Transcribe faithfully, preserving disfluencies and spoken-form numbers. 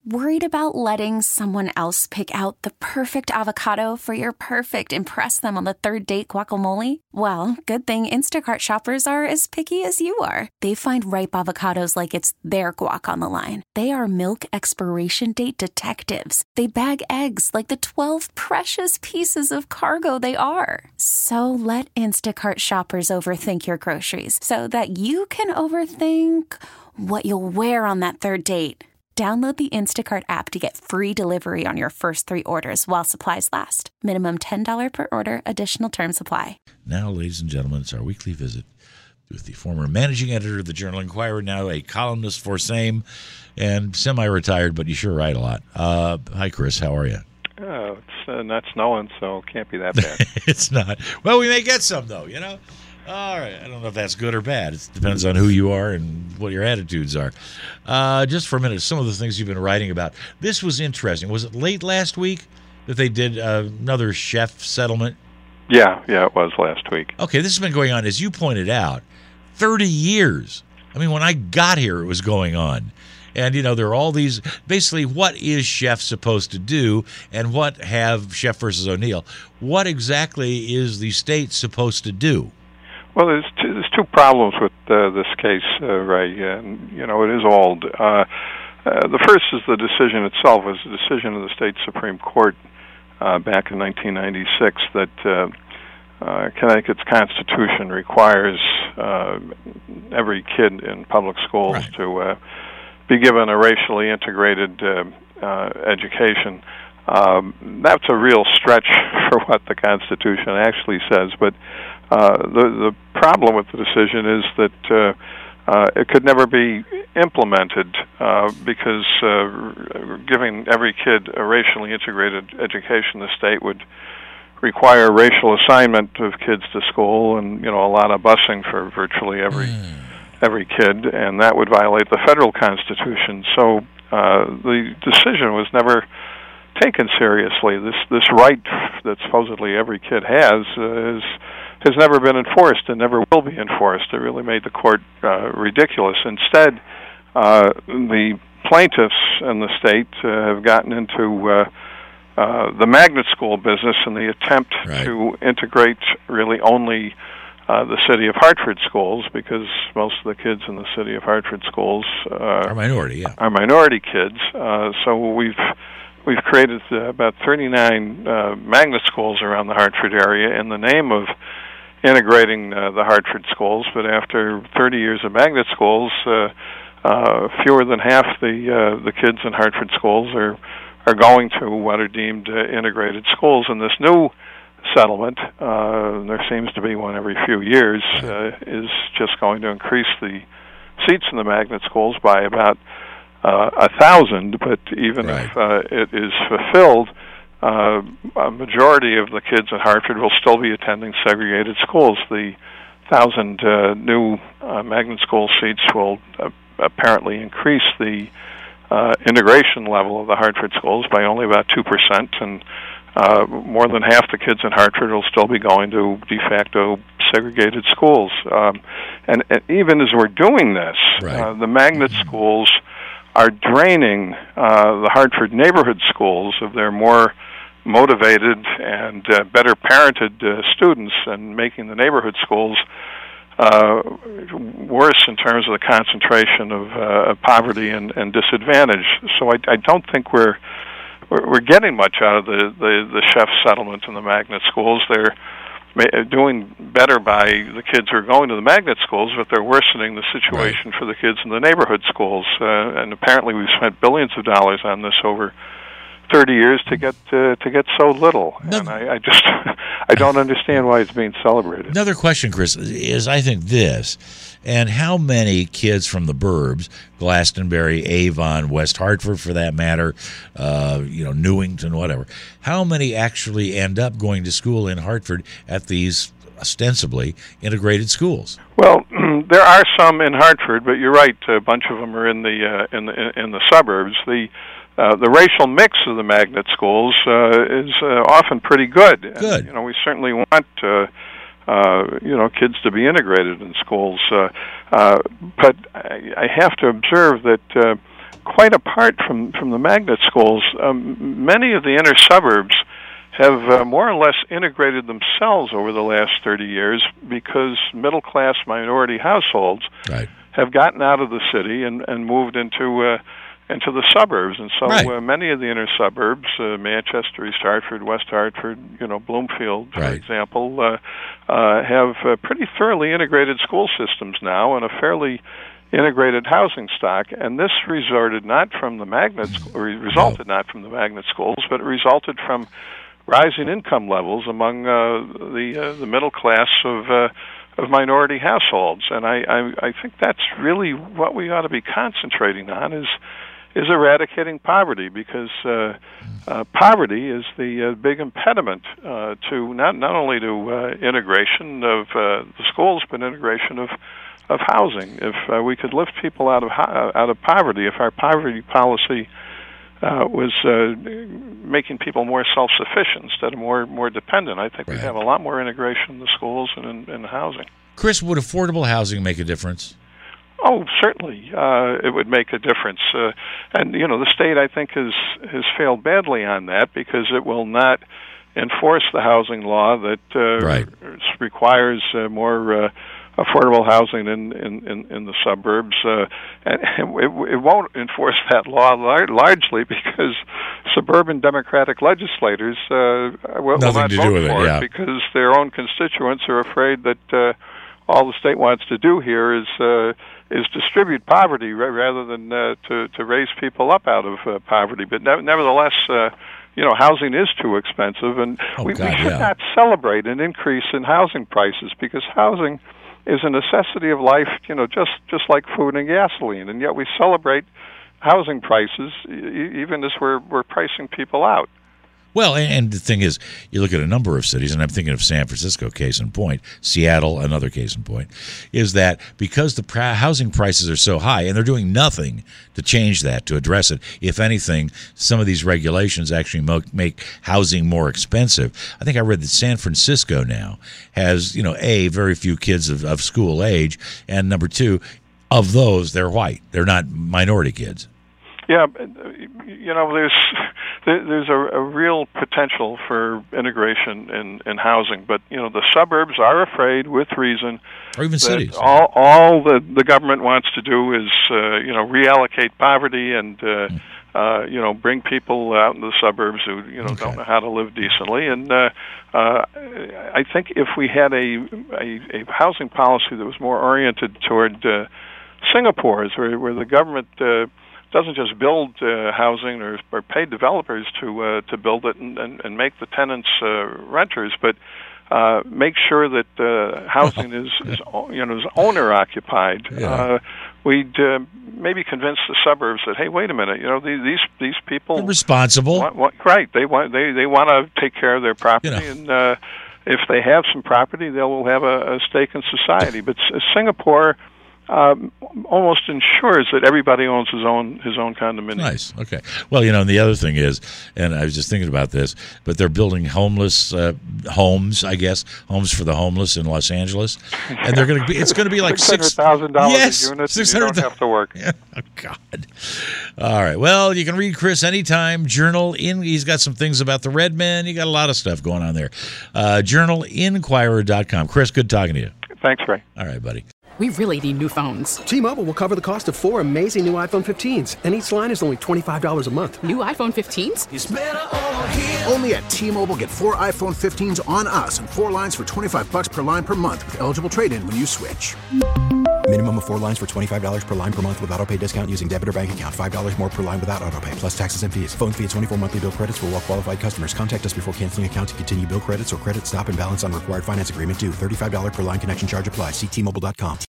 Worried about letting someone else pick out the perfect avocado for your perfect impress them on the third date guacamole? Well, good thing Instacart shoppers are as picky as you are. They find ripe avocados like it's their guac on the line. They are milk expiration date detectives. They bag eggs like the twelve precious pieces of cargo they are. So let Instacart shoppers overthink your groceries so that you can overthink what you'll wear on that third date. Download the Instacart app to get free delivery on your first three orders while supplies last. Minimum ten dollars per order. Additional terms apply. Now, ladies and gentlemen, it's our weekly visit with the former managing editor of the Journal-Inquirer, now a columnist for SAME, and semi-retired, but you sure write a lot. Uh, hi, Chris. How are you? Oh, it's uh, not snowing, so it can't be that bad. It's not. Well, we may get some, though, you know? All right. I don't know if that's good or bad. It depends on who you are and what your attitudes are. Uh, just for a minute, some of the things you've been writing about. This was interesting. Was it late last week that they did uh, another chef settlement? Yeah, yeah, it was last week. Okay, this has been going on, as you pointed out, thirty years. I mean, when I got here, it was going on. And, you know, there are all these, basically, what is Chef supposed to do, and what have Chef versus O'Neill, what exactly is the state supposed to do? Well, there's two, there's two problems with uh, this case, uh, Ray, and, you know, it is old. Uh, uh, the first is the decision itself. It was a decision of the state Supreme Court uh, back in nineteen ninety-six that uh, uh, Connecticut's Constitution requires uh, every kid in public schools right. to uh, be given a racially integrated uh, uh, education. Um, that's a real stretch for what the Constitution actually says, but Uh, the the problem with the decision is that uh, uh, it could never be implemented uh, because uh, giving every kid a racially integrated education, the state would require racial assignment of kids to school, and you know a lot of busing for virtually every mm. every kid, and that would violate the federal Constitution. So uh, the decision was never taken seriously. This this right that supposedly every kid has uh, is. has never been enforced and never will be enforced. It really made the court uh, ridiculous. Instead, uh, the plaintiffs in the state uh, have gotten into uh, uh, the magnet school business in the attempt right. to integrate really only uh, the city of Hartford schools, because most of the kids in the city of Hartford schools uh, are minority, yeah. are minority kids. Uh, so we've we've created uh, about thirty-nine uh, magnet schools around the Hartford area in the name of integrating uh, the Hartford schools, but after thirty years of magnet schools, uh, uh, fewer than half the uh, the kids in Hartford schools are are going to what are deemed uh, integrated schools. And this new settlement, uh, there seems to be one every few years, uh, is just going to increase the seats in the magnet schools by about uh, a thousand. But even right. if uh, it is fulfilled, Uh, a majority of the kids in Hartford will still be attending segregated schools. The thousand uh, new uh, magnet school seats will uh, apparently increase the uh, integration level of the Hartford schools by only about two percent, and uh, more than half the kids in Hartford will still be going to de facto segregated schools. Um, and, and even as we're doing this, right. uh, the magnet mm-hmm. schools are draining uh, the Hartford neighborhood schools of their more motivated and uh, better parented uh, students, and making the neighborhood schools uh, worse in terms of the concentration of uh, poverty and, and disadvantage. So I, I don't think we're, we're we're getting much out of the, the, the chef settlement in the magnet schools. They're ma- doing better by the kids who are going to the magnet schools, but they're worsening the situation right. for the kids in the neighborhood schools. Uh, and apparently we've spent billions of dollars on this over thirty years to get uh, to get so little, no, and I, I just I don't understand why it's being celebrated. Another question, Chris, is I think this, and how many kids from the burbs, Glastonbury, Avon, West Hartford, for that matter, uh, you know, Newington, whatever, how many actually end up going to school in Hartford at these ostensibly integrated schools? Well, there are some in Hartford, but you're right. A bunch of them are in the uh, in the in the suburbs. The Uh, the racial mix of the magnet schools uh, is uh, often pretty good. Good. And, you know, we certainly want uh, uh, you know kids to be integrated in schools, uh, uh, but I, I have to observe that uh, quite apart from, from the magnet schools. Um, many of the inner suburbs have uh, more or less integrated themselves over the last thirty years because middle-class minority households right. have gotten out of the city and, and moved into uh, into the suburbs. And so right. uh, many of the inner suburbs, uh, Manchester, East Hartford, West Hartford, you know, Bloomfield, for right. example, uh, uh, have uh, pretty thoroughly integrated school systems now and a fairly integrated housing stock, and this resulted not from the magnet or resulted no. not from the magnet schools, but it resulted from rising income levels among uh, the uh, the middle class of uh, of minority households, and I, I I think that's really what we ought to be concentrating on is is eradicating poverty, because uh, uh, poverty is the uh, big impediment uh, to not not only to uh, integration of uh, the schools, but integration of of housing. If uh, we could lift people out of ho- out of poverty, if our poverty policy uh, was uh, making people more self-sufficient instead of more more dependent, I think right. we'd have a lot more integration in the schools and in, in housing. Chris, would affordable housing make a difference? Oh, certainly, uh, it would make a difference. Uh, and you know, the state, I think, has has failed badly on that because it will not enforce the housing law that uh, right. requires uh, more. Uh, affordable housing in, in, in, in the suburbs, uh, and it, it won't enforce that law lar- largely because suburban Democratic legislators uh, will, will not to vote do with for it, yeah. it because their own constituents are afraid that uh, all the state wants to do here is uh, is distribute poverty ra- rather than uh, to to raise people up out of uh, poverty. But ne- nevertheless. Uh, You know, housing is too expensive, and oh, we, God, we should yeah. not celebrate an increase in housing prices because housing is a necessity of life, you know, just, just like food and gasoline, and yet we celebrate housing prices e- even as we're we're pricing people out. Well, and, and the thing is, you look at a number of cities, and I'm thinking of San Francisco, case in point, Seattle, another case in point, is that because the pr- housing prices are so high, and they're doing nothing to change that, to address it. If anything, some of these regulations actually mo- make housing more expensive. I think I read that San Francisco now has, you know, A, very few kids of, of school age, and number two, of those, they're white. They're not minority kids. Yeah, you know, there's there's a, a real potential for integration in, in housing, but you know, the suburbs are afraid, with reason, or even that cities. All all the the government wants to do is uh, you know reallocate poverty and uh, mm. uh, you know bring people out in the suburbs who you know okay. don't know how to live decently. And uh, uh, I think if we had a, a a housing policy that was more oriented toward uh, Singapore's, where where the government uh, doesn't just build uh, housing or, or pay developers to uh, to build it and, and, and make the tenants uh, renters, but uh, make sure that uh, housing is, is you know is owner occupied. Yeah. Uh, we'd uh, maybe convince the suburbs that hey, wait a minute, you know these these, these people They're responsible, want, want, right? They want they they want to take care of their property, you know. and uh, if they have some property, they will have a, a stake in society. But S- Singapore. Um, almost ensures that everybody owns his own his own condominium. Nice. Okay. Well, you know, and the other thing is, and I was just thinking about this, but they're building homeless uh, homes, I guess, homes for the homeless in Los Angeles, and they're going to be. It's going to be like six hundred thousand dollars yes, a unit. six hundred. You don't have to work. Yeah. Oh God. All right. Well, you can read Chris anytime. Journal in. He's got some things about the Red Men. You got a lot of stuff going on there. Uh, journal inquirer dot com. Chris, good talking to you. Thanks, Ray. All right, buddy. We really need new phones. T-Mobile will cover the cost of four amazing new iPhone fifteens, and each line is only twenty-five dollars a month. New iPhone fifteens? It's better over here. Only at T-Mobile, get four iPhone fifteens on us and four lines for twenty-five dollars per line per month with eligible trade-in when you switch. Minimum of four lines for twenty-five dollars per line per month with autopay discount using debit or bank account. five dollars more per line without autopay, plus taxes and fees. Phone fee at twenty-four monthly bill credits for well-qualified customers. Contact us before canceling account to continue bill credits or credit stop and balance on required finance agreement due. thirty-five dollars per line connection charge applies. See T Mobile dot com.